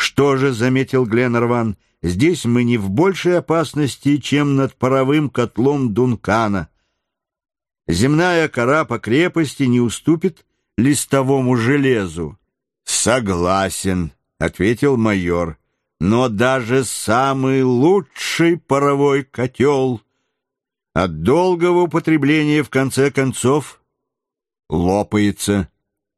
«Что же, — заметил Гленарван, — здесь мы не в большей опасности, чем над паровым котлом Дункана. Земная кора по крепости не уступит листовому железу». «Согласен, — ответил майор, — но даже самый лучший паровой котел от долгого употребления в конце концов лопается».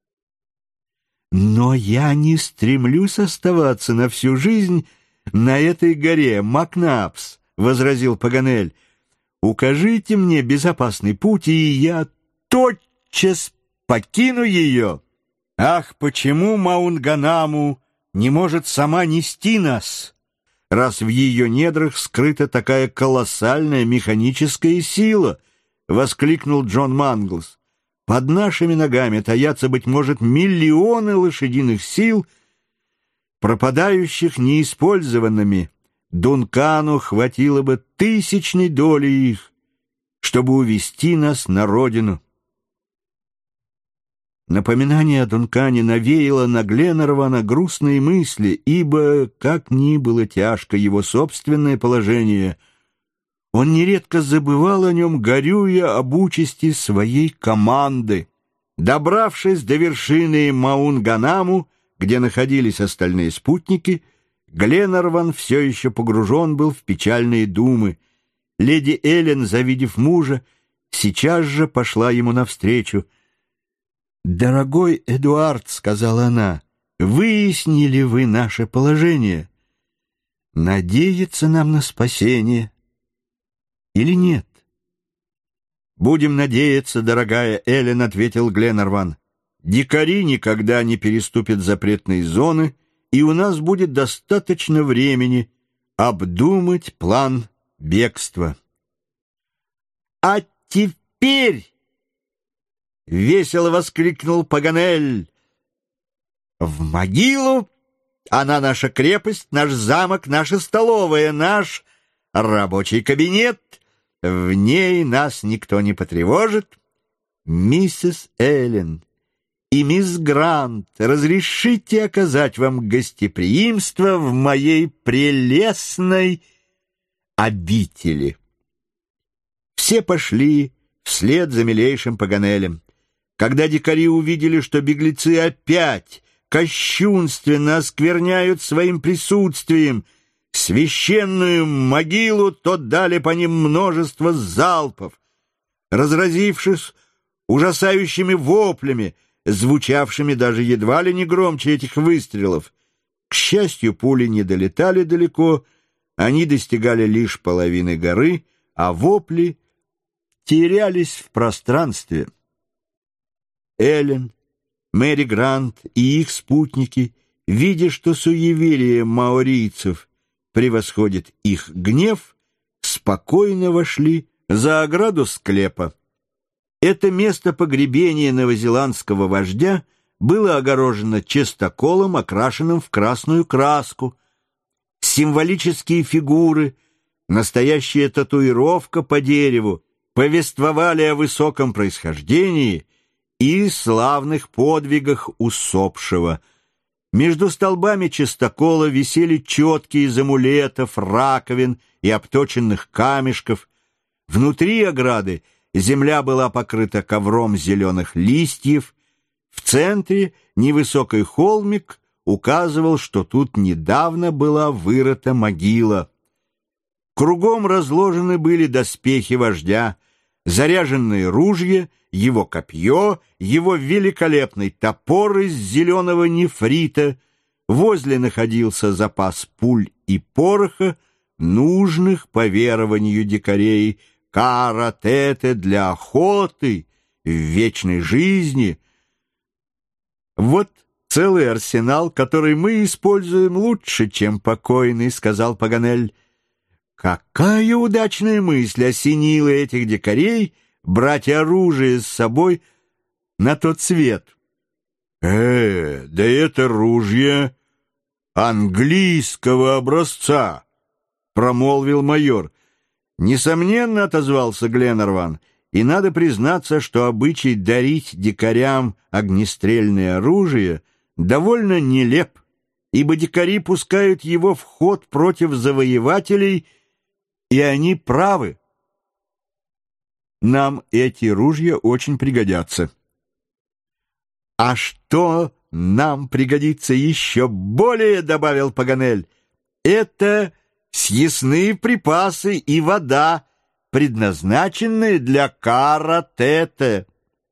«Но я не стремлюсь оставаться на всю жизнь на этой горе, Макнапс, — возразил Паганель. — Укажите мне безопасный путь, и я тотчас покину ее. Ах, почему Маунганаму не может сама нести нас, раз в ее недрах скрыта такая колоссальная механическая сила? — воскликнул Джон Манглс. «Под нашими ногами таятся, быть может, миллионы лошадиных сил, пропадающих неиспользованными. Дункану хватило бы 1000 доли их, чтобы увести нас на родину». Напоминание о Дункане навеяло на Гленарвана грустные мысли, ибо, как ни было тяжко его собственное положение, он нередко забывал о нем, горюя об участи своей команды. Добравшись до вершины Маунганаму, где находились остальные спутники, Гленарван все еще погружен был в печальные думы. Леди Эллен, завидев мужа, сейчас же пошла ему навстречу. «Дорогой Эдуард, — сказала она, — выяснили вы наше положение? Надеяться нам на спасение или нет?» «Будем надеяться, дорогая Эллен, — ответил Гленарван. — Дикари никогда не переступят запретные зоны, и у нас будет достаточно времени обдумать план бегства». «А теперь, — весело воскликнул Паганель, — в могилу! Она наша крепость, наш замок, наша столовая, наш рабочий кабинет. В ней нас никто не потревожит. Миссис Эллен и мисс Грант, разрешите оказать вам гостеприимство в моей прелестной обители». Все пошли вслед за милейшим Паганелем. Когда дикари увидели, что беглецы опять кощунственно оскверняют своим присутствием священную могилу, то дали по ним множество залпов, разразившись ужасающими воплями, звучавшими даже едва ли не громче этих выстрелов. К счастью, пули не долетали далеко, они достигали лишь половины горы, а вопли терялись в пространстве. Эллен, Мэри Грант и их спутники, видя, что суеверие маорийцев превосходит их гнев, спокойно вошли за ограду склепа. Это место погребения новозеландского вождя было огорожено частоколом, окрашенным в красную краску. Символические фигуры, настоящая татуировка по дереву повествовали о высоком происхождении и славных подвигах усопшего. Между столбами частокола висели четки из амулетов, раковин и обточенных камешков. Внутри ограды земля была покрыта ковром зеленых листьев. В центре невысокий холмик указывал, что тут недавно была вырыта могила. Кругом разложены были доспехи вождя, заряженные ружья, его копье, его великолепный топор из зеленого нефрита. Возле находился запас пуль и пороха, нужных, по верованию дикарей, каратете для охоты в вечной жизни. «Вот целый арсенал, который мы используем лучше, чем покойный», — сказал Паганель. Какая удачная мысль осенила этих дикарей брать оружие с собой на тот свет. Да это ружье английского образца, промолвил майор. Несомненно, отозвался Гленарван, и надо признаться, что обычай дарить дикарям огнестрельное оружие довольно нелеп. ибо дикари пускают его в ход против завоевателей, и они правы. Нам эти ружья очень пригодятся. А что нам пригодится еще более, добавил Паганель, это съестные припасы и вода, предназначенные для Кара-Тете.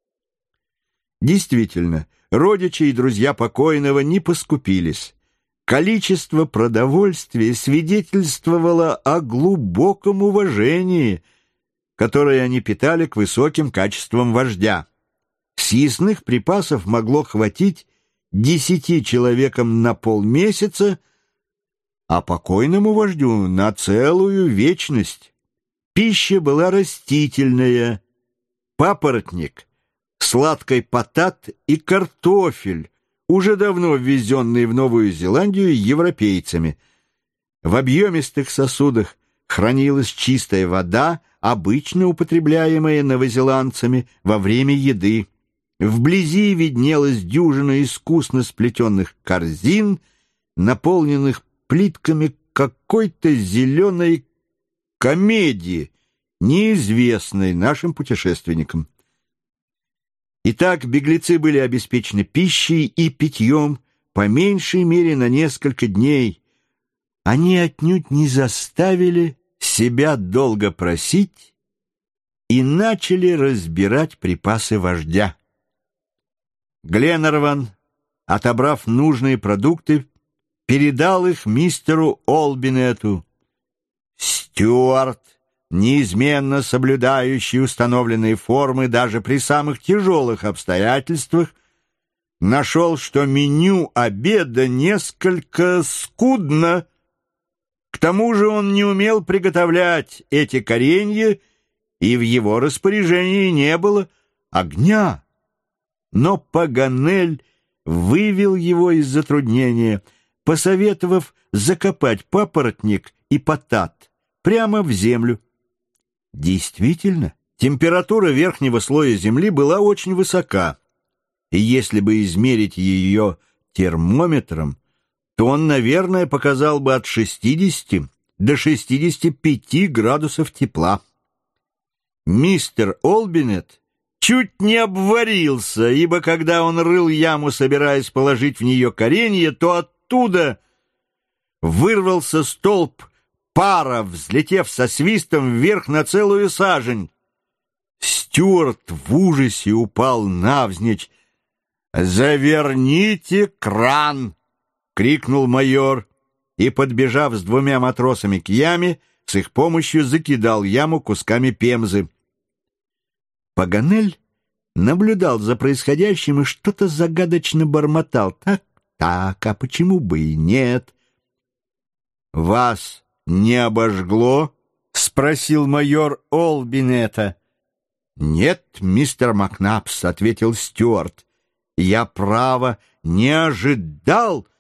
Действительно, родичи и друзья покойного не поскупились. Количество продовольствия свидетельствовало о глубоком уважении, которое они питали к высоким качествам вождя. Съестных припасов могло хватить 10 человекам на полмесяца, а покойному вождю на целую вечность. Пища была растительная: папоротник, сладкий потат и картофель, уже давно ввезенные в Новую Зеландию европейцами. В объемистых сосудах хранилась чистая вода, обычно употребляемая новозеландцами во время еды. Вблизи виднелась дюжина искусно сплетенных корзин, наполненных плитками какой-то зеленой комедии, неизвестной нашим путешественникам. Итак, беглецы были обеспечены пищей и питьем, по меньшей мере на несколько дней. Они отнюдь не заставили себя долго просить и начали разбирать припасы вождя. Гленарван, отобрав нужные продукты, передал их мистеру Олбинету. Стюарт, неизменно соблюдающий установленные формы даже при самых тяжелых обстоятельствах, нашел, что меню обеда несколько скудно. К тому же он не умел приготовлять эти коренья, и в его распоряжении не было огня. Но Паганель вывел его из затруднения, посоветовав закопать папоротник и потат прямо в землю. Действительно, температура верхнего слоя земли была очень высока, и если бы измерить ее термометром, то он, наверное, показал бы от 60 до 65 градусов тепла. Мистер Олбинет чуть не обварился, ибо когда он рыл яму, собираясь положить в нее коренья, то оттуда вырвался столб пара, взлетев со свистом вверх на целую сажень. Стюарт в ужасе упал навзничь. «Заверните кран!» — крикнул майор, и, подбежав с 2 матросами к яме, с их помощью закидал яму кусками пемзы. Паганель наблюдал за происходящим и что-то загадочно бормотал. «Так, а почему бы и нет?» «Вас не обожгло?» — спросил майор Олбинета. «Нет, мистер Макнапс», — ответил Стюарт. «Я, право, не ожидал,